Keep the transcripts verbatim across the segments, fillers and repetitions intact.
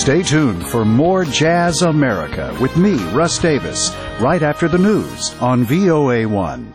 Stay tuned for more Jazz America with me, Russ Davis, right after the news on V O A one.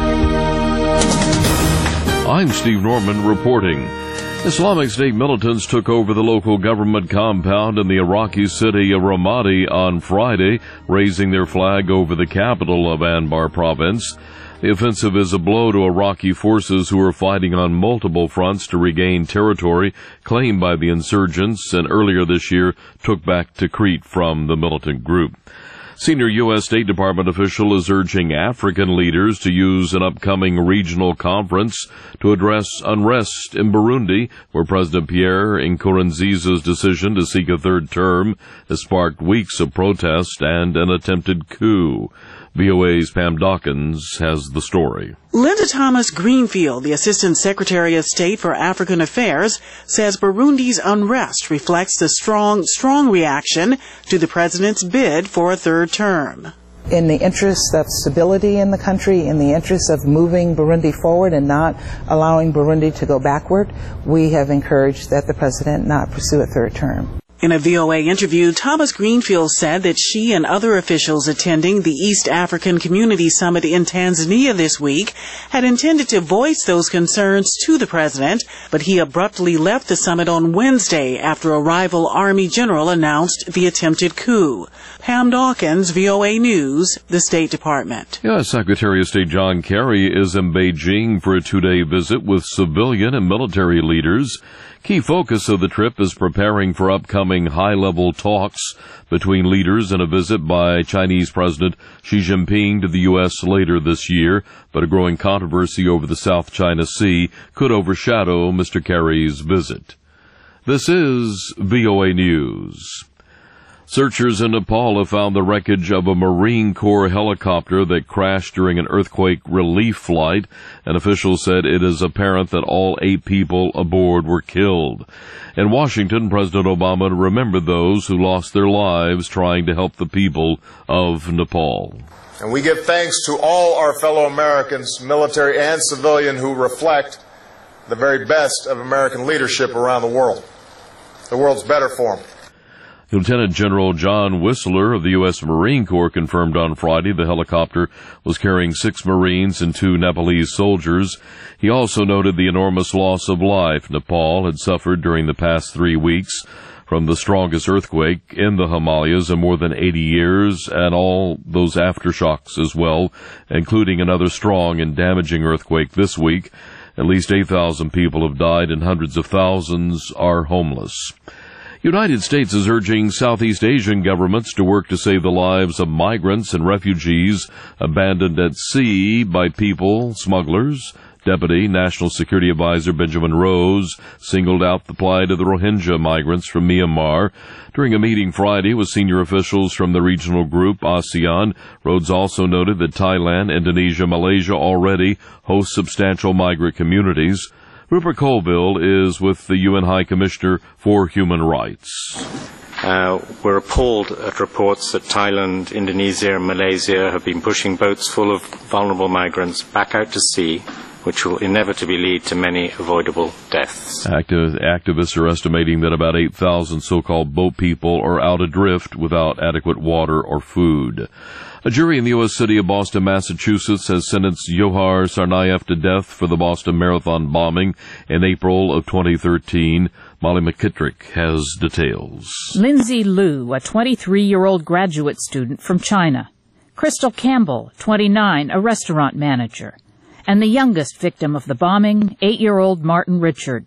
I'm Steve Norman reporting. Islamic State militants took over the local government compound in the Iraqi city of Ramadi on Friday, raising their flag over the capital of Anbar province. The offensive is a blow to Iraqi forces who are fighting on multiple fronts to regain territory claimed by the insurgents and earlier this year took back Tikrit from the militant group. Senior U S State Department official is urging African leaders to use an upcoming regional conference to address unrest in Burundi, where President Pierre Nkurunziza's decision to seek a third term has sparked weeks of protest and an attempted coup. V O A's Pam Dawkins has the story. Linda Thomas Greenfield, the Assistant Secretary of State for African Affairs, says Burundi's unrest reflects the strong, strong reaction to the president's bid for a third term. In the interest of stability in the country, in the interest of moving Burundi forward and not allowing Burundi to go backward, we have encouraged that the president not pursue a third term. In a V O A interview, Thomas Greenfield said that she and other officials attending the East African Community Summit in Tanzania this week had intended to voice those concerns to the president, but he abruptly left the summit on Wednesday after a rival army general announced the attempted coup. Pam Dawkins, V O A News, the State Department. U S Secretary of State John Kerry is in Beijing for a two-day visit with civilian and military leaders. Key focus of the trip is preparing for upcoming high-level talks between leaders and a visit by Chinese President Xi Jinping to the U S later this year, but a growing controversy over the South China Sea could overshadow Mister Kerry's visit. This is V O A News. Searchers in Nepal have found the wreckage of a Marine Corps helicopter that crashed during an earthquake relief flight, and officials said it is apparent that all eight people aboard were killed. In Washington, President Obama remembered those who lost their lives trying to help the people of Nepal. And we give thanks to all our fellow Americans, military and civilian, who reflect the very best of American leadership around the world. The world's better for them. Lieutenant General John Whistler of the U S Marine Corps confirmed on Friday the helicopter was carrying six Marines and two Nepalese soldiers. He also noted the enormous loss of life Nepal had suffered during the past three weeks from the strongest earthquake in the Himalayas in more than eighty years, and all those aftershocks as well, including another strong and damaging earthquake this week. At least eight thousand people have died and hundreds of thousands are homeless. United States is urging Southeast Asian governments to work to save the lives of migrants and refugees abandoned at sea by people smugglers. Deputy National Security Advisor Benjamin Rose singled out the plight of the Rohingya migrants from Myanmar. During a meeting Friday with senior officials from the regional group ASEAN, Rhodes also noted that Thailand, Indonesia, Malaysia already host substantial migrant communities. Rupert Colville is with the U N High Commissioner for Human Rights. Uh, we're appalled at reports that Thailand, Indonesia and Malaysia have been pushing boats full of vulnerable migrants back out to sea, which will inevitably lead to many avoidable deaths. Activ- activists are estimating that about eight thousand so-called boat people are out adrift without adequate water or food. A jury in the U S city of Boston, Massachusetts, has sentenced Johar Tsarnaev to death for the Boston Marathon bombing in April of twenty thirteen. Molly McKittrick has details. Lindsay Liu, a twenty-three-year-old graduate student from China. Crystal Campbell, twenty-nine, a restaurant manager. And the youngest victim of the bombing, eight-year-old Martin Richard.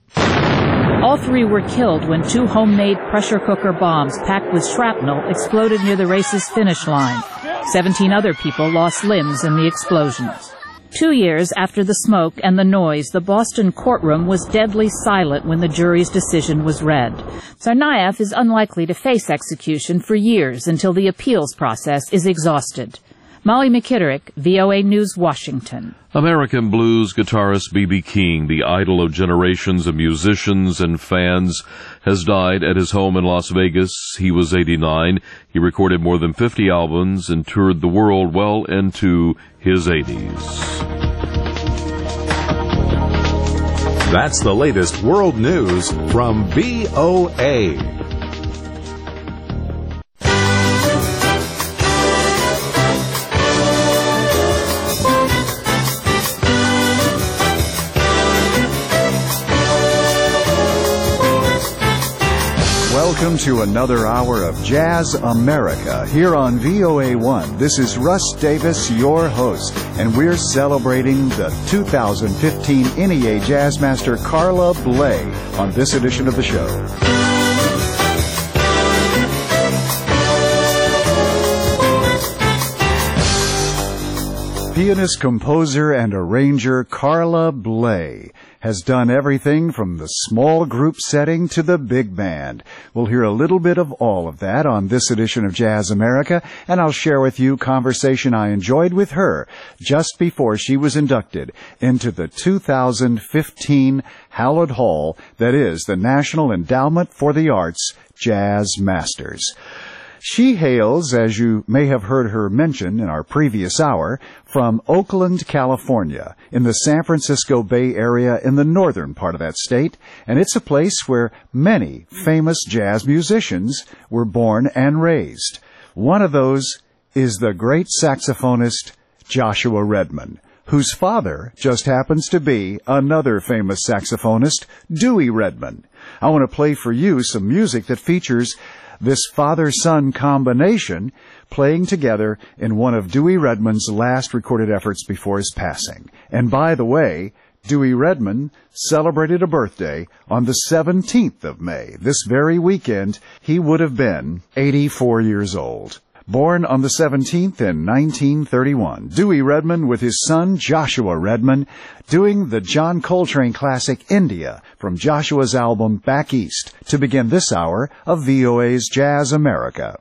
All three were killed when two homemade pressure cooker bombs packed with shrapnel exploded near the race's finish line. Seventeen other people lost limbs in the explosions. Two years after the smoke and the noise, the Boston courtroom was deadly silent when the jury's decision was read. Tsarnaev is unlikely to face execution for years until the appeals process is exhausted. Molly McKittrick, V O A News, Washington. American blues guitarist B B King, the idol of generations of musicians and fans, has died at his home in Las Vegas. He was eighty-nine. He recorded more than fifty albums and toured the world well into his eighties. That's the latest world news from V O A. welcome to another hour of Jazz America here on V O A one. This is Russ Davis, your host, and we're celebrating the two thousand fifteen N E A Jazzmaster Carla Bley on this edition of the show. Pianist, composer, and arranger Carla Bley has done everything from the small group setting to the big band. We'll hear a little bit of all of that on this edition of Jazz America, and I'll share with you conversation I enjoyed with her just before she was inducted into the two thousand fifteen Hallowed Hall, that is, the National Endowment for the Arts Jazz Masters. She hails, as you may have heard her mention in our previous hour, from Oakland, California, in the San Francisco Bay Area in the northern part of that state, and it's a place where many famous jazz musicians were born and raised. One of those is the great saxophonist Joshua Redman, whose father just happens to be another famous saxophonist, Dewey Redman. I want to play for you some music that features this father-son combination playing together in one of Dewey Redman's last recorded efforts before his passing. And by the way, Dewey Redman celebrated a birthday on the seventeenth of May. This very weekend, he would have been eighty-four years old. Born on the seventeenth in nineteen thirty-one, Dewey Redman with his son Joshua Redman doing the John Coltrane classic India from Joshua's album Back East to begin this hour of V O A's Jazz America.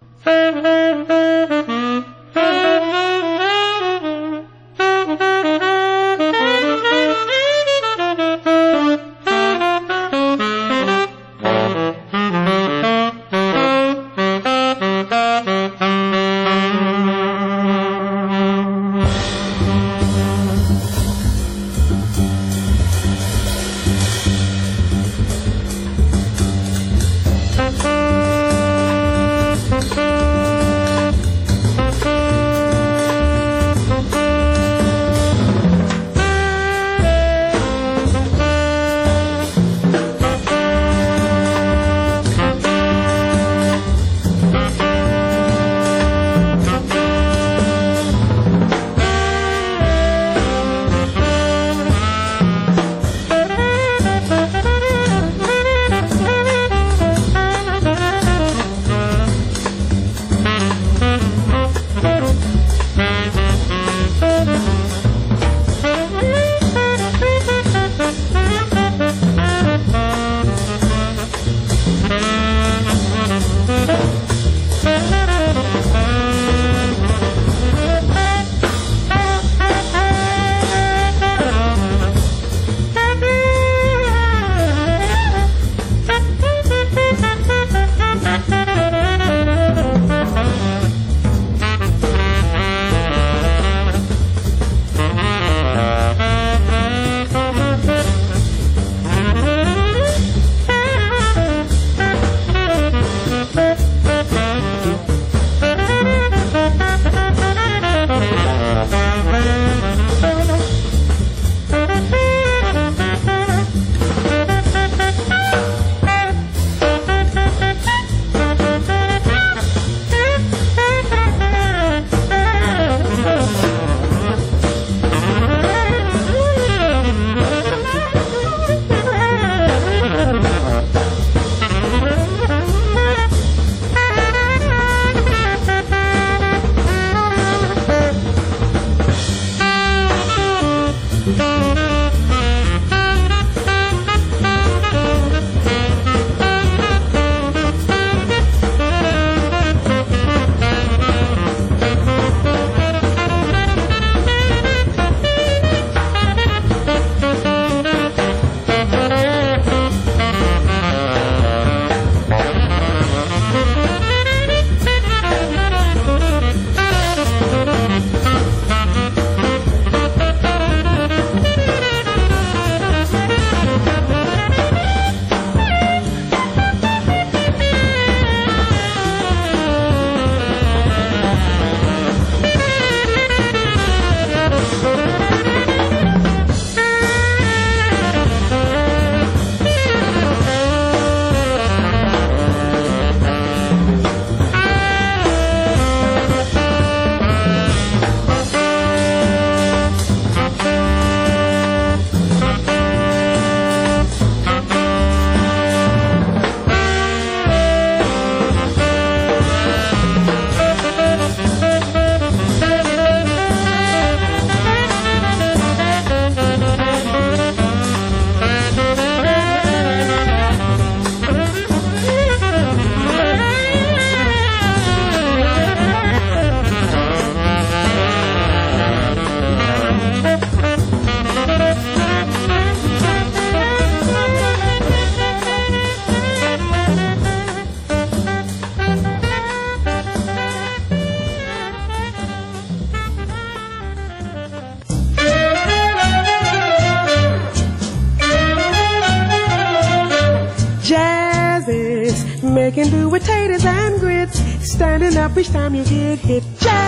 potatoes and grits, standing up each time you get hit.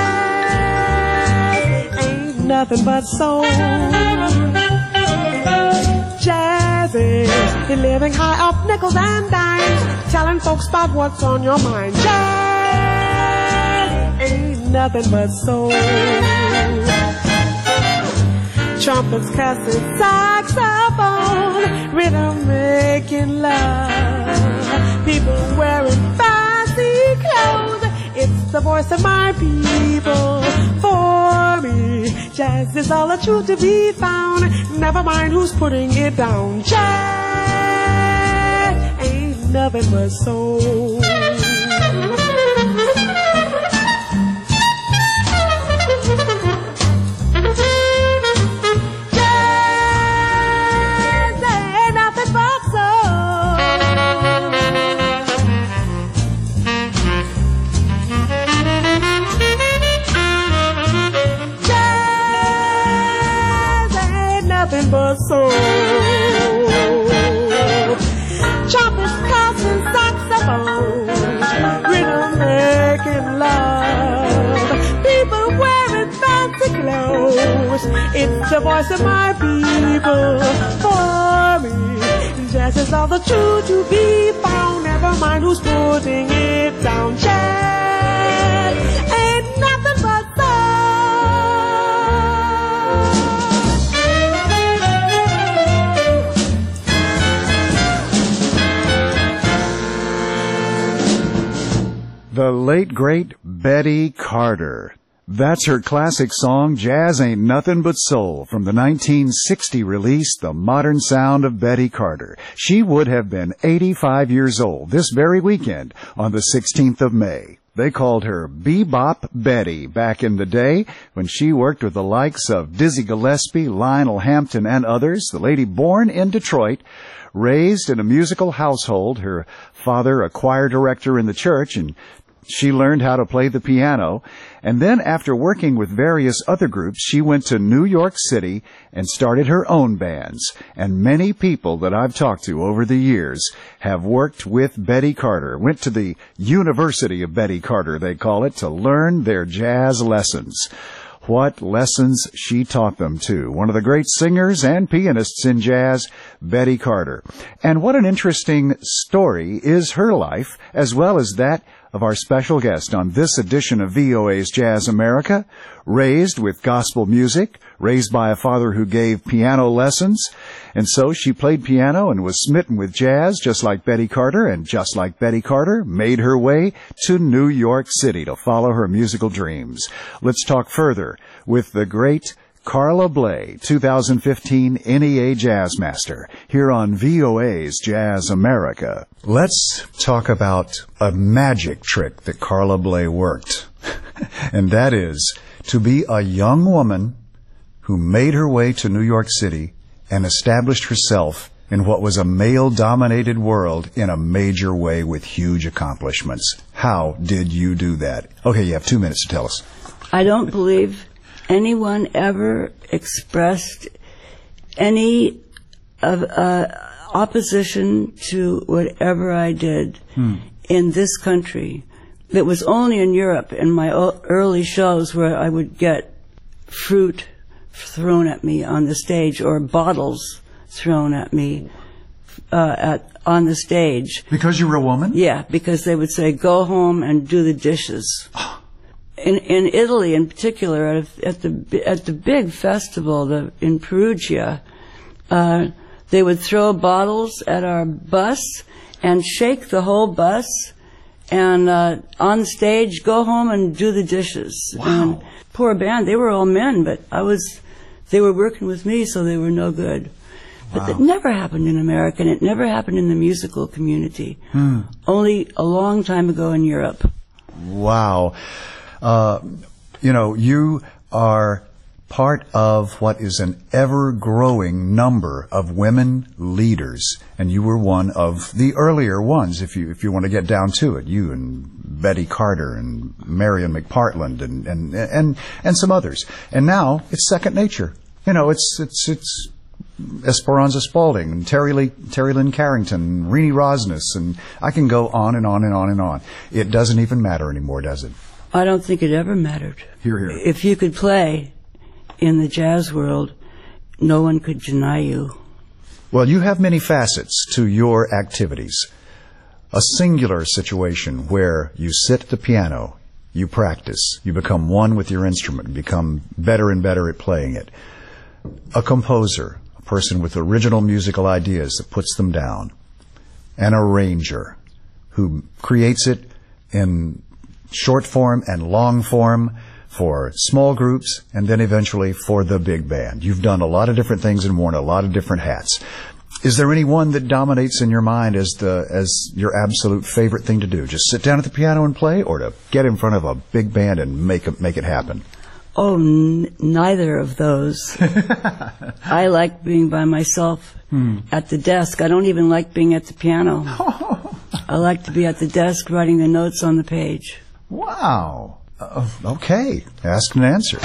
Jazz ain't nothing but soul. Jazz is living high off nickels and dimes, telling folks about what's on your mind. Jazz ain't nothing but soul. Trumpets, cussing, saxophone, rhythm making love, people wearing fancy clothes. It's the voice of my people. For me, jazz is all the truth to be found. Never mind who's putting it down. Jazz ain't nothing but soul. But soul. Trumpets, coughing, saxophone, rhythm making love, people wearing fancy clothes. It's the voice of my people. For me, jazz is all the truth to be found. Never mind who's putting it down. Jazz ain't nothing but soul. The late, great Betty Carter. That's her classic song, Jazz Ain't Nothing But Soul, from the nineteen sixty release, The Modern Sound of Betty Carter. She would have been eighty-five years old this very weekend on the sixteenth of May. They called her Bebop Betty back in the day when she worked with the likes of Dizzy Gillespie, Lionel Hampton, and others. The lady born in Detroit, raised in a musical household, her father a choir director in the church, and she learned how to play the piano. And then after working with various other groups, she went to New York City and started her own bands. And many people that I've talked to over the years have worked with Betty Carter, went to the University of Betty Carter, they call it, to learn their jazz lessons. What lessons she taught them, too. One of the great singers and pianists in jazz, Betty Carter. And what an interesting story is her life, as well as that of our special guest on this edition of V O A's Jazz America. Raised with gospel music, raised by a father who gave piano lessons, and so she played piano and was smitten with jazz just like Betty Carter, and just like Betty Carter, made her way to New York City to follow her musical dreams. Let's talk further with the great Carla Bley, two thousand fifteen N E A Jazz Master, here on V O A's Jazz America. Let's talk about a magic trick that Carla Bley worked, and that is to be a young woman who made her way to New York City and established herself in what was a male-dominated world in a major way with huge accomplishments. How did you do that? Okay, you have two minutes to tell us. I don't believe anyone ever expressed any of, uh, opposition to whatever I did hmm. in this country. It was only in Europe in my early shows where I would get fruit thrown at me on the stage or bottles thrown at me uh, at on the stage. Because you were a woman? Yeah, because they would say, go home and do the dishes. In in Italy, in particular, at, at the at the big festival the, in Perugia, uh, they would throw bottles at our bus and shake the whole bus, and uh, on stage, go home and do the dishes. Wow! And poor band, they were all men, but I was, they were working with me, so they were no good. But wow. That never happened in America, and it never happened in the musical community. Hmm. Only a long time ago in Europe. Wow. Uh, you know, you are part of what is an ever-growing number of women leaders, and you were one of the earlier ones, if you if you want to get down to it. You and Betty Carter and Marion McPartland and and and and some others. And now it's second nature. You know, it's it's it's Esperanza Spalding, and Terry, Lee, Terry Lynn Carrington, Renee Rosnes, and I can go on and on and on and on. It doesn't even matter anymore, does it? I don't think it ever mattered. Hear, hear. If you could play in the jazz world, no one could deny you. Well, you have many facets to your activities. A singular situation where you sit at the piano, you practice, you become one with your instrument, become better and better at playing it. A composer, a person with original musical ideas that puts them down. An arranger who creates it in short form and long form for small groups and then eventually for the big band. You've done a lot of different things and worn a lot of different hats. Is there any one that dominates in your mind as the as your absolute favorite thing to do? Just sit down at the piano and play, or to get in front of a big band and make it, make it happen? Oh, n- neither of those. I like being by myself hmm. at the desk. I don't even like being at the piano. I like to be at the desk writing the notes on the page. Wow. Uh, okay. Ask and answer.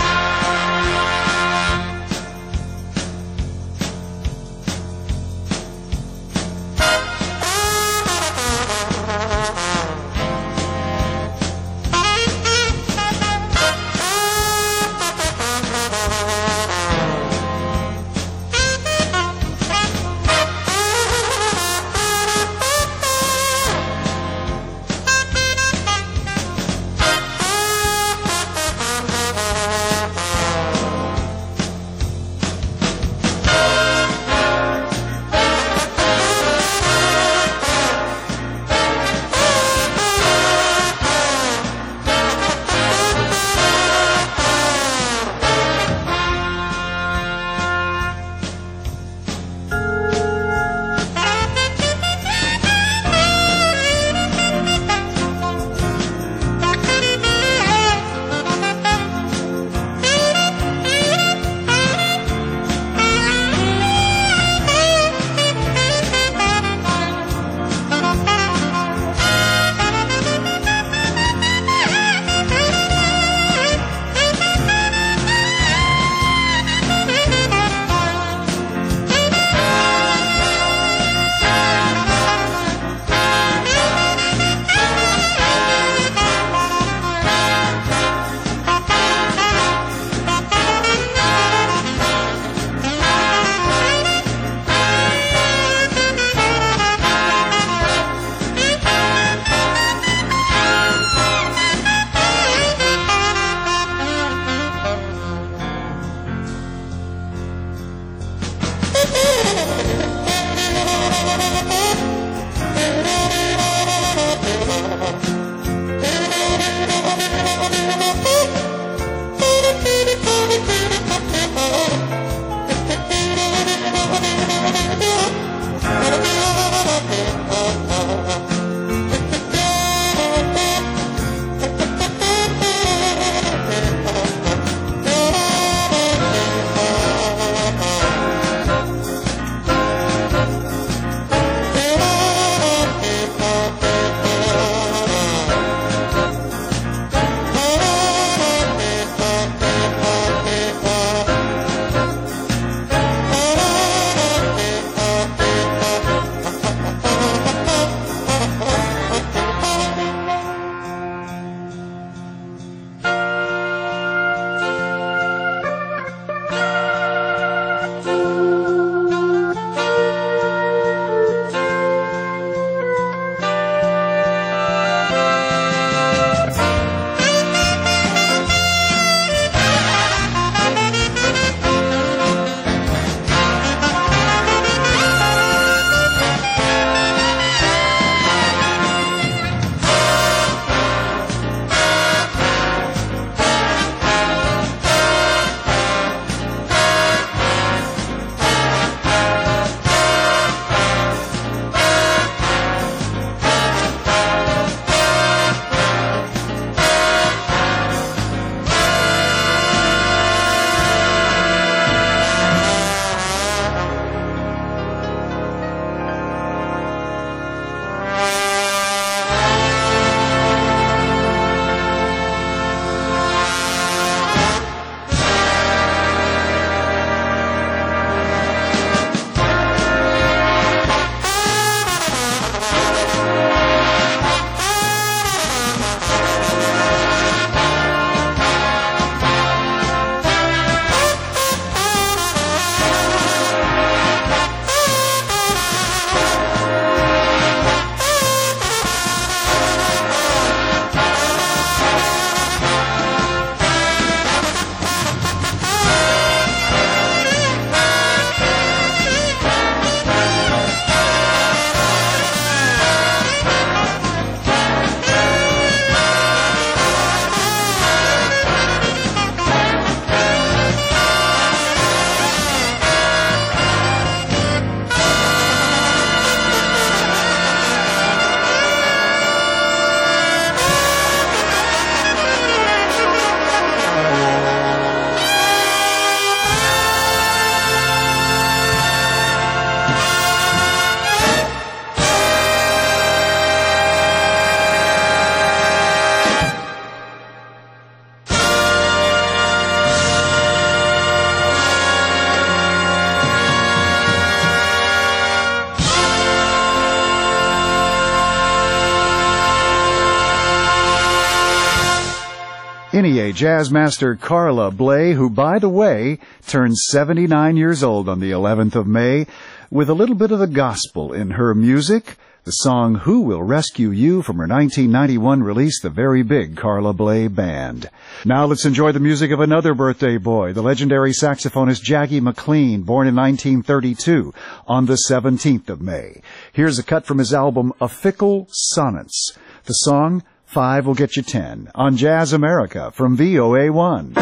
N E A jazz master Carla Bley, who, by the way, turns seventy-nine years old on the eleventh of May, with a little bit of the gospel in her music. The song Who Will Rescue You from her nineteen ninety-one release, The Very Big Carla Bley Band. Now let's enjoy the music of another birthday boy, the legendary saxophonist Jackie McLean, born in nineteen thirty-two on the seventeenth of May. Here's a cut from his album A Fickle Sonnets. The song Five Will Get You Ten on Jazz America from V O A one.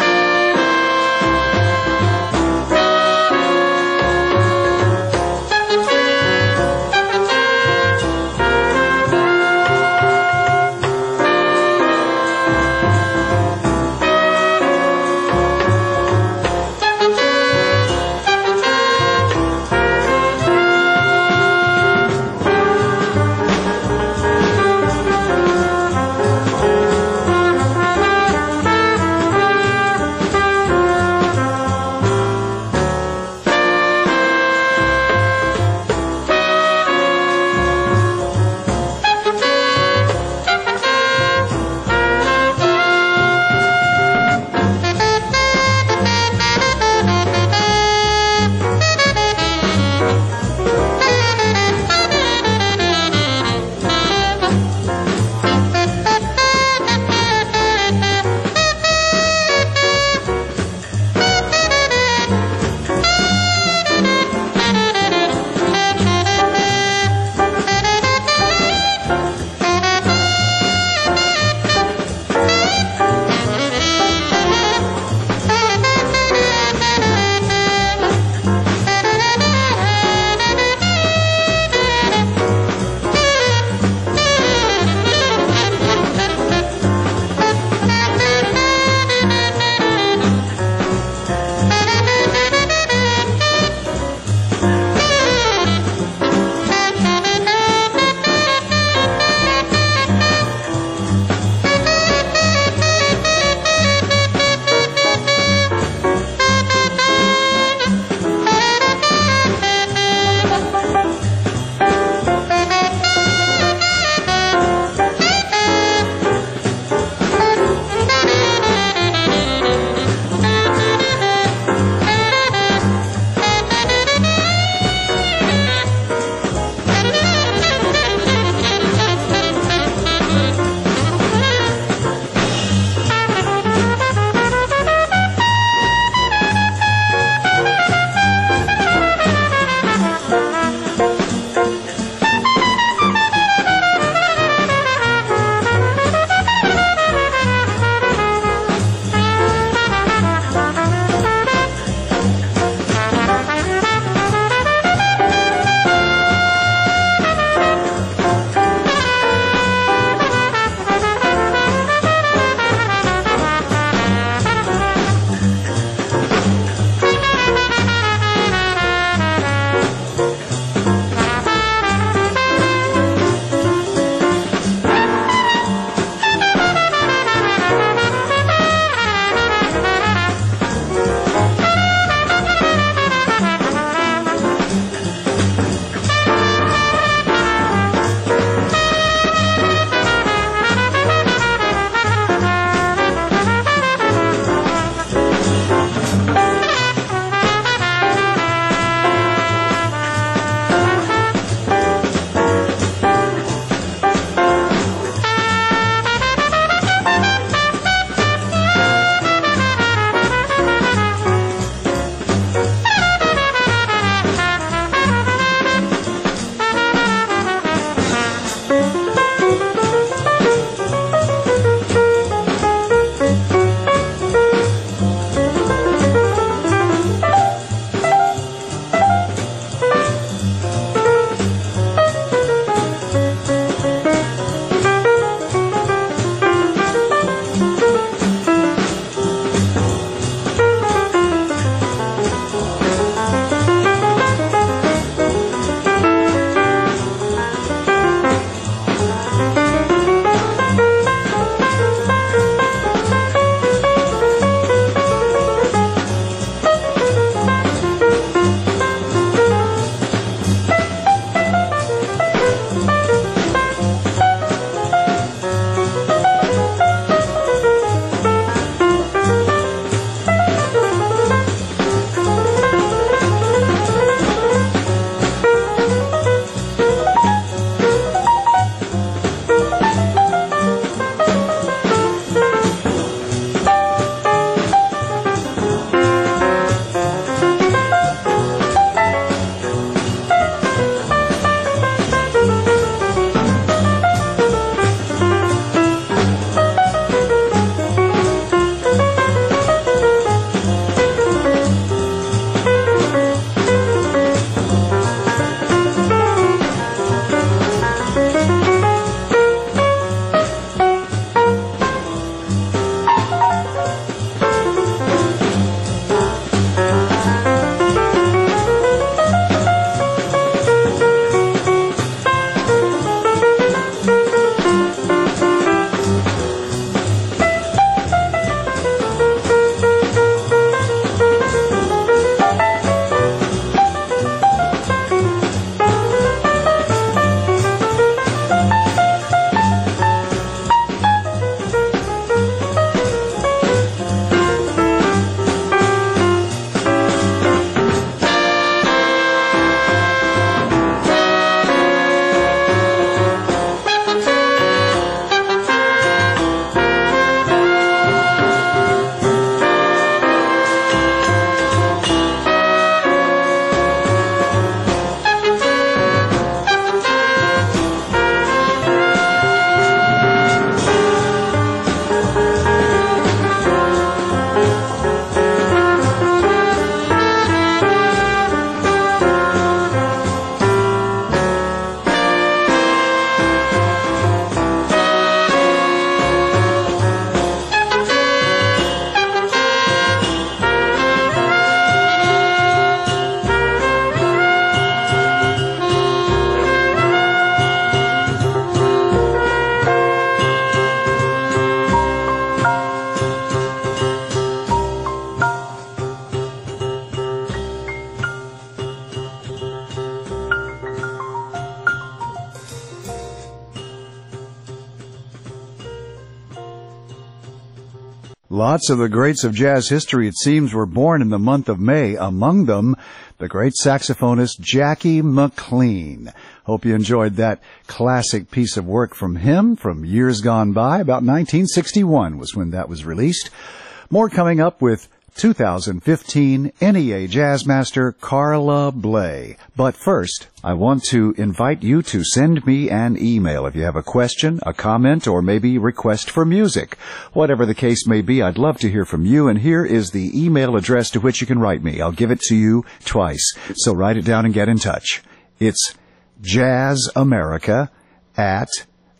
Lots of the greats of jazz history, it seems, were born in the month of May. Among them, the great saxophonist Jackie McLean. Hope you enjoyed that classic piece of work from him from years gone by. About nineteen sixty-one was when that was released. More coming up with two thousand fifteen N E A Jazz Master Carla Bley. But first, I want to invite you to send me an email if you have a question, a comment, or maybe request for music. Whatever the case may be, I'd love to hear from you, and here is the email address to which you can write me. I'll give it to you twice, so write it down and get in touch. It's jazzamerica at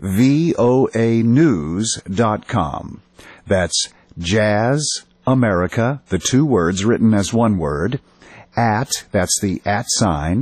voa news dot com. That's Jazz America, the two words written as one word, at, that's the at sign,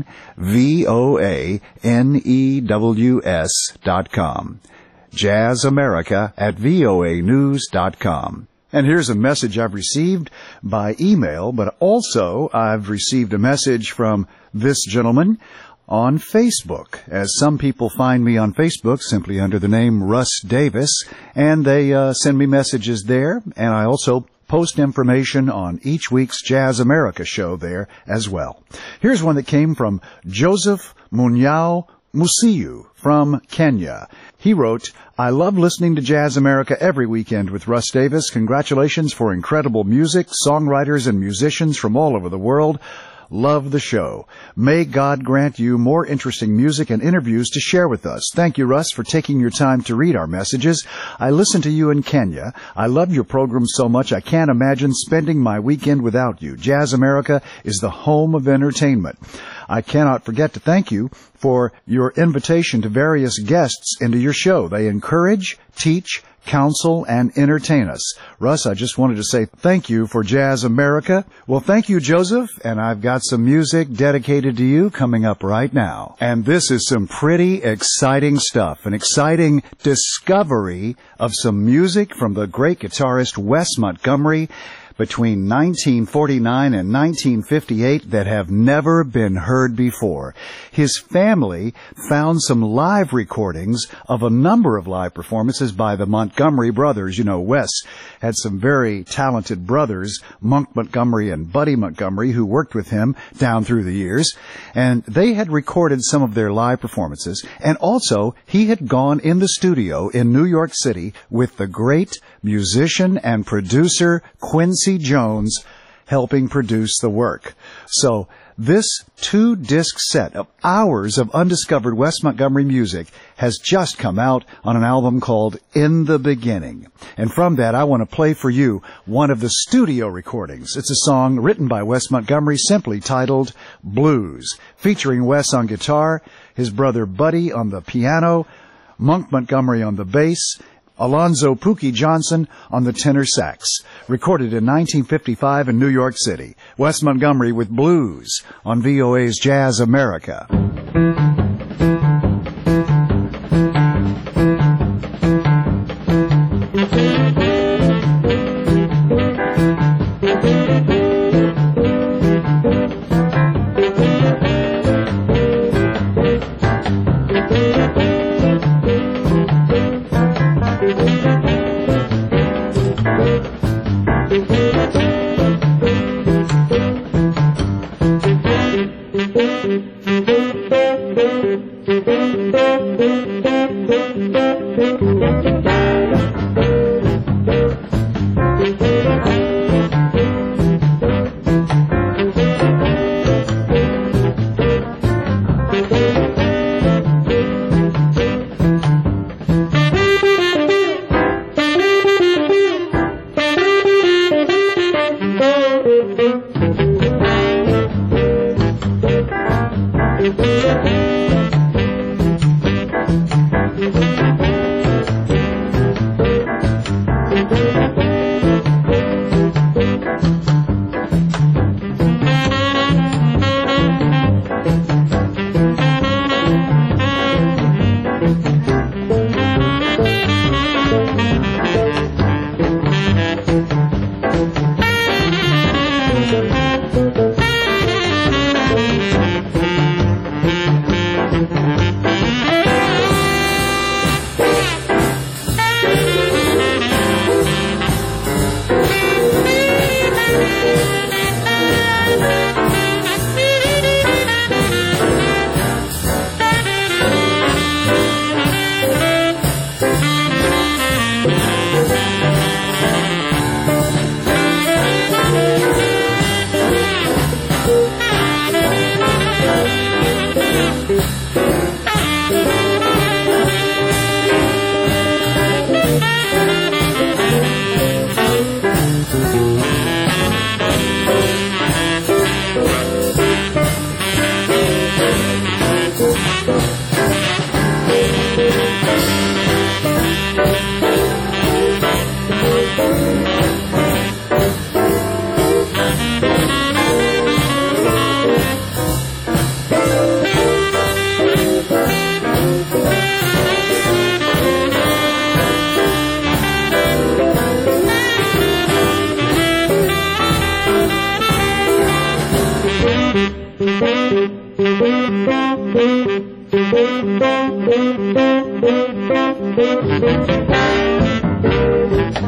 V O A N E W S dot com. Jazz America at V O A news dot com. And here's a message I've received by email, but also I've received a message from this gentleman on Facebook, as some people find me on Facebook simply under the name Russ Davis, and they uh, send me messages there, and I also post information on each week's Jazz America show there as well. Here's one that came from Joseph Munyao Musiu from Kenya. He wrote, I love listening to Jazz America every weekend with Russ Davis. Congratulations for incredible music, songwriters, and musicians from all over the world. Love the show. May God grant you more interesting music and interviews to share with us. Thank you, Russ, for taking your time to read our messages. I listen to you in Kenya. I love your program so much I can't imagine spending my weekend without you. Jazz America is the home of entertainment. I cannot forget to thank you for your invitation to various guests into your show. They encourage, teach, counsel, and entertain us. Russ, I just wanted to say thank you for Jazz America. Well, thank you, Joseph, and I've got some music dedicated to you coming up right now. And this is some pretty exciting stuff, an exciting discovery of some music from the great guitarist Wes Montgomery between nineteen forty-nine and nineteen fifty-eight that have never been heard before. His family found some live recordings of a number of live performances by the Montgomery brothers. You know, Wes had some very talented brothers, Monk Montgomery and Buddy Montgomery, who worked with him down through the years, and they had recorded some of their live performances. And also, he had gone in the studio in New York City with the great musician and producer Quincy Jones helping produce the work. So this two-disc set of hours of undiscovered Wes Montgomery music has just come out on an album called In the Beginning. And from that, I want to play for you one of the studio recordings. It's a song written by Wes Montgomery simply titled Blues, featuring Wes on guitar, his brother Buddy on the piano, Monk Montgomery on the bass, Alonzo Pookie Johnson on the tenor sax. Recorded in nineteen fifty-five in New York City. Wes Montgomery with Blues on V O A's Jazz America.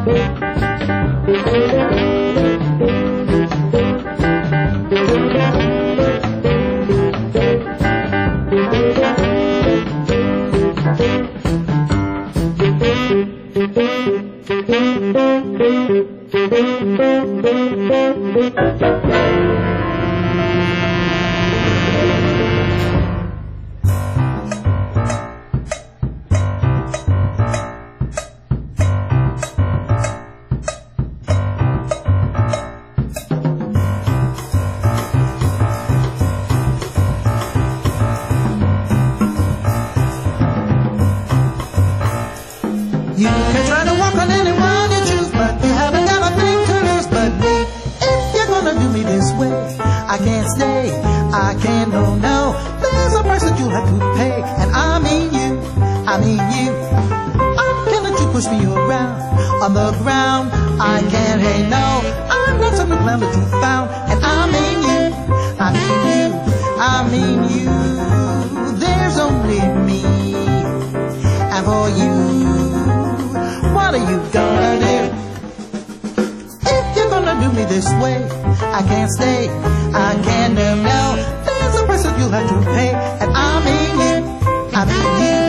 You can try to walk on anyone you choose, but you haven't got a thing to lose but me. If you're gonna do me this way, I can't stay, I can't, no, no. There's a price that you'll have to pay, and I mean you, I mean you. I can't let you push me around on the ground. I can't, hey, no. I'm not some clown that you found, and I mean you, I mean you, I mean you. There's only me, and for you, what are you gonna do? If you're gonna do me this way, I can't stay, I can't, no, no. There's a price that you'll have to pay, and I mean you, I mean you.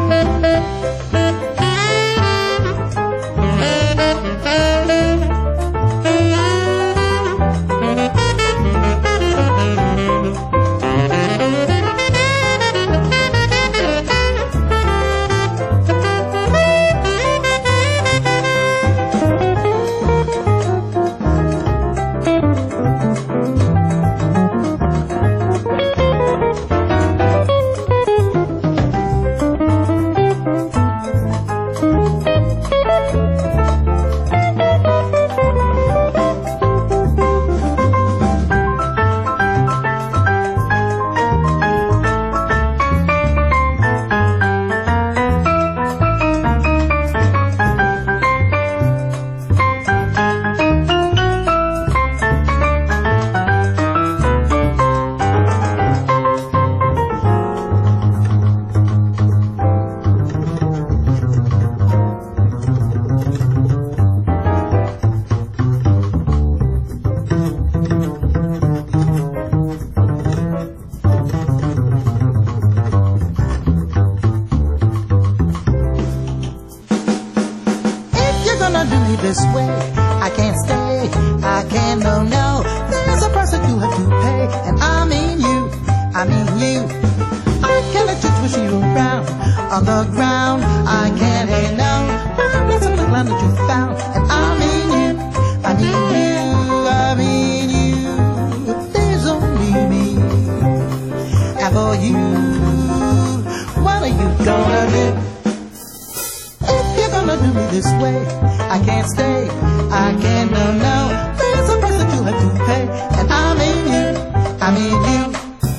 This way, I can't stay, I can't, no, no. There's a price that you have to pay, and I mean you, I mean you. I can't let you twist you around on the ground. I can't, hey, no. I'm not some clown that you found, and I mean you, I mean you, I mean you. There's only me, and for you, what are you gonna do? If you're gonna do me this way, I can't stay, I can't, no, no. There's a price that you have to pay, and I mean you, I mean you.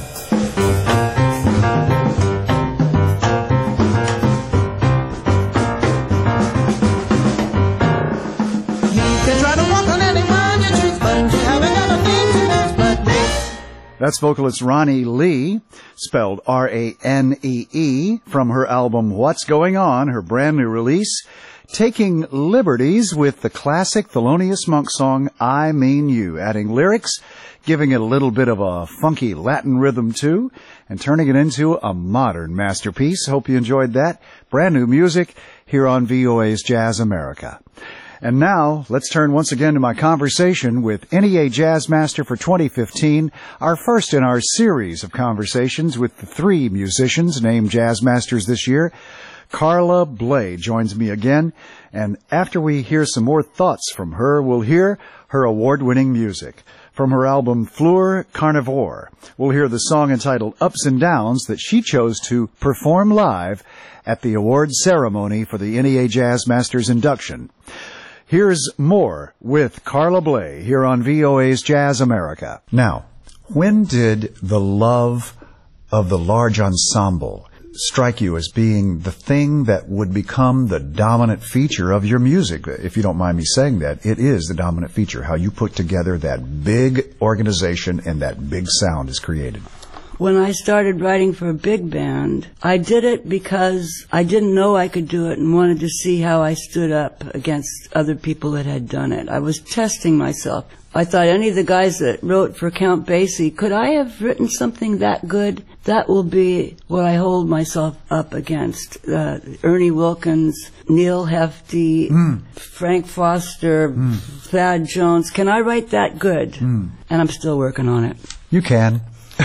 You can try to walk on anyone you choose, but you haven't got a thing to lose but me. That's vocalist Ronnie Lee, spelled R A N E E, from her album What's Going On, her brand new release, taking liberties with the classic Thelonious Monk song, I Mean You, adding lyrics, giving it a little bit of a funky Latin rhythm too, and turning it into a modern masterpiece. Hope you enjoyed that. Brand new music here on V O A's Jazz America. And now, let's turn once again to my conversation with N E A Jazz Master for twenty fifteen, our first in our series of conversations with the three musicians named Jazz Masters this year. Carla Bley joins me again, and after we hear some more thoughts from her, we'll hear her award-winning music. From her album Fleur Carnivore, we'll hear the song entitled Ups and Downs that she chose to perform live at the awards ceremony for the N E A Jazz Masters induction. Here's more with Carla Bley here on V O A's Jazz America. Now, when did the love of the large ensemble strike you as being the thing that would become the dominant feature of your music? If you don't mind me saying that, it is the dominant feature, how you put together that big organization and that big sound is created. When I started writing for a big band, I did it because I didn't know I could do it and wanted to see how I stood up against other people that had done it. I was testing myself. I thought any of the guys that wrote for Count Basie, could I have written something that good? That will be what I hold myself up against. Uh, Ernie Wilkins, Neil Hefti, mm. Frank Foster, mm. Thad Jones. Can I write that good? Mm. And I'm still working on it. You can.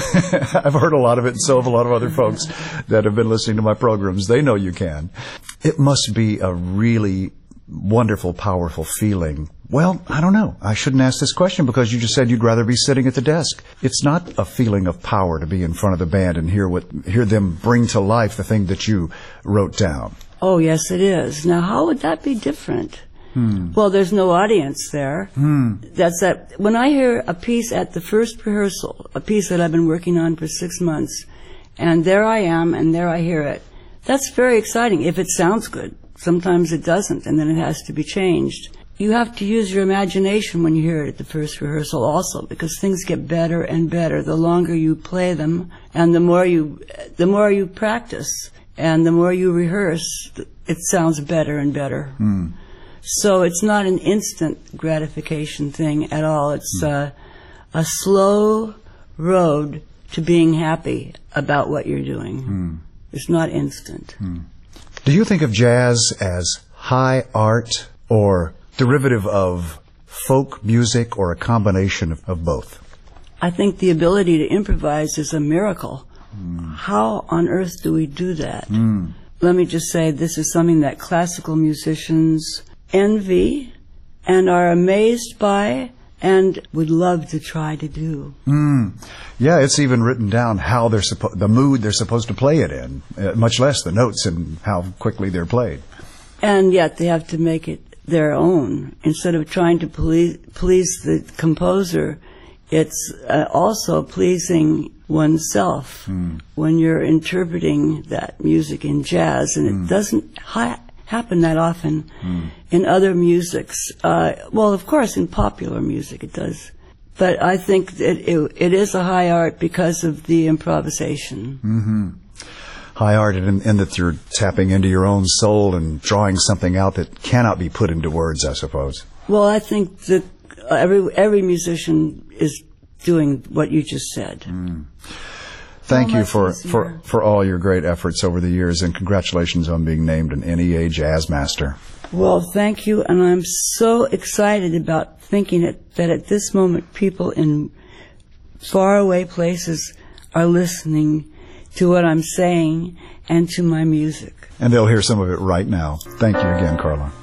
I've heard a lot of it, and so have a lot of other folks that have been listening to my programs. They know you can. It must be a really wonderful, powerful feeling. Well, I don't know. I shouldn't ask this question because you just said you'd rather be sitting at the desk. It's not a feeling of power to be in front of the band and hear what hear them bring to life the thing that you wrote down. Oh, yes, it is. Now, how would that be different? Hmm. Well, there's no audience there. Hmm. That's that. When I hear a piece at the first rehearsal, a piece that I've been working on for six months, and there I am, and there I hear it, that's very exciting if it sounds good. Sometimes it doesn't, and then it has to be changed. You have to use your imagination when you hear it at the first rehearsal also, because things get better and better the longer you play them, and the more you, the more you practice, and the more you rehearse, it sounds better and better. Hmm. So it's not an instant gratification thing at all. It's uh, a slow road to being happy about what you're doing. Mm. It's not instant. Mm. Do you think of jazz as high art or derivative of folk music or a combination of, of both? I think the ability to improvise is a miracle. Mm. How on earth do we do that? Mm. Let me just say this is something that classical musicians envy and are amazed by and would love to try to do. Mm. Yeah, it's even written down how they're supposed, the mood they're supposed to play it in, uh, much less the notes and how quickly they're played. And yet they have to make it their own. Instead of trying to please, please the composer, it's uh, also pleasing oneself mm. when you're interpreting that music in jazz, and mm. it doesn't hi- happen that often mm. in other musics. Uh, well, of course, in popular music it does. But I think that it, it is a high art because of the improvisation. Mm-hmm. High art in, in that you're tapping into your own soul and drawing something out that cannot be put into words, I suppose. Well, I think that every, every musician is doing what you just said. Mm. Thank you for, for, for all your great efforts over the years, and congratulations on being named an N E A Jazz Master. Well, thank you, and I'm so excited about thinking that, that at this moment people in faraway places are listening to what I'm saying and to my music. And they'll hear some of it right now. Thank you again, Carla.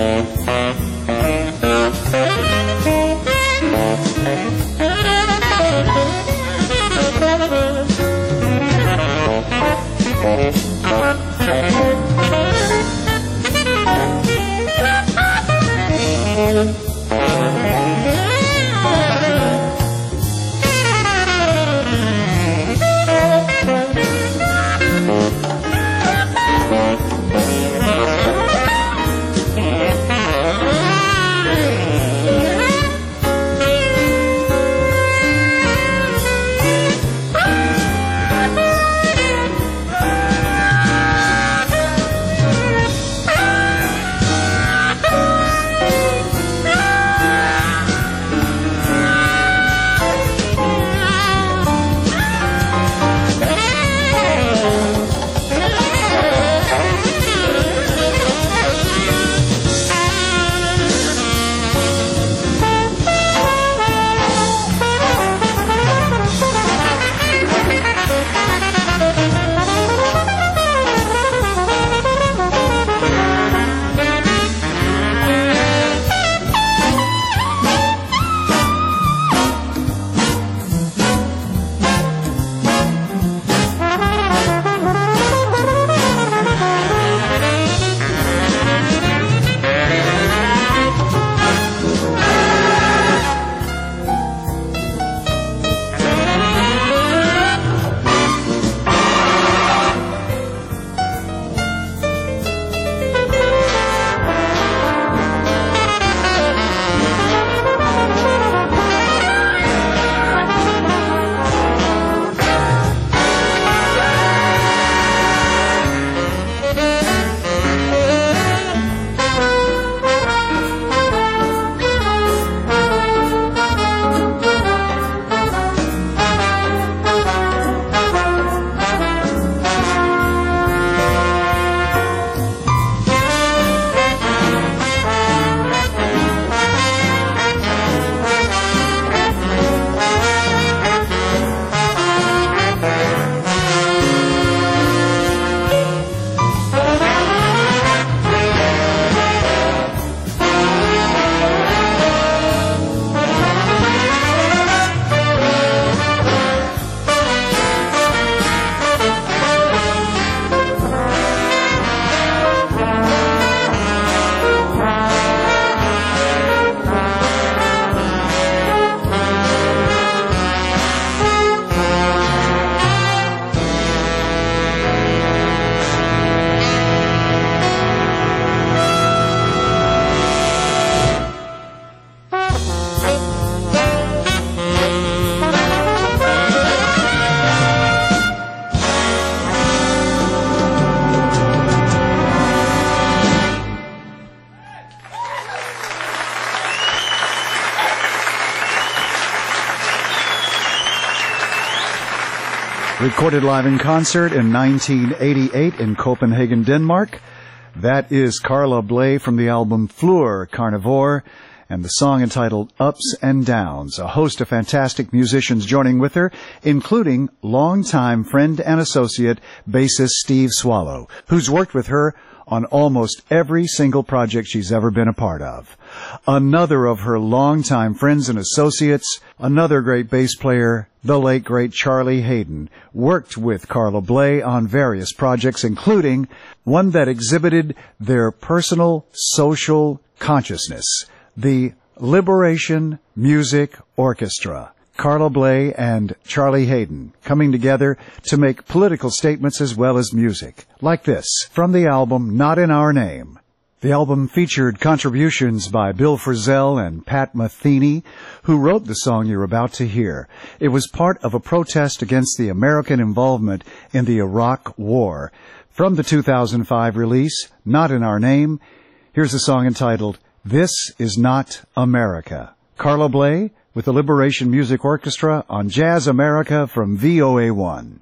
Recorded live in concert in nineteen eighty-eight in Copenhagen, Denmark. That is Carla Bley from the album Fleur Carnivore, and the song entitled Ups and Downs. A host of fantastic musicians joining with her, including longtime friend and associate bassist Steve Swallow, who's worked with her on almost every single project she's ever been a part of. Another of her longtime friends and associates, another great bass player, the late great Charlie Haden, worked with Carla Bley on various projects, including one that exhibited their personal social consciousness, the Liberation Music Orchestra. Carla Bley and Charlie Haden coming together to make political statements as well as music, like this, from the album Not in Our Name. The album featured contributions by Bill Frisell and Pat Metheny, who wrote the song you're about to hear. It was part of a protest against the American involvement in the Iraq War. From the two thousand five release, Not in Our Name, here's a song entitled This Is Not America. Carla Bley with the Liberation Music Orchestra on Jazz America from V O A one.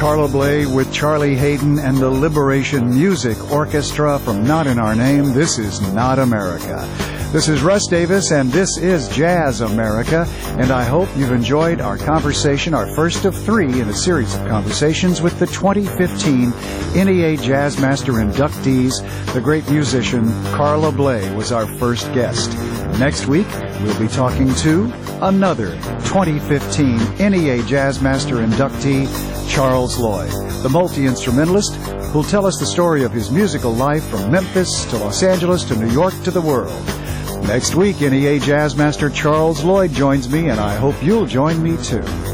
Carla Bley with Charlie Hayden and the Liberation Music Orchestra from Not in Our Name. This is Not America. This is Russ Davis, and this is Jazz America, and I hope you've enjoyed our conversation, our first of three in a series of conversations with the twenty fifteen N E A Jazz Master inductees. The great musician Carla Bley was our first guest. Next week, we'll be talking to another twenty fifteen N E A Jazz Master inductee, Charles Lloyd, the multi-instrumentalist who'll tell us the story of his musical life from Memphis to Los Angeles to New York to the world. Next week, N E A Jazz Master Charles Lloyd joins me, and I hope you'll join me too.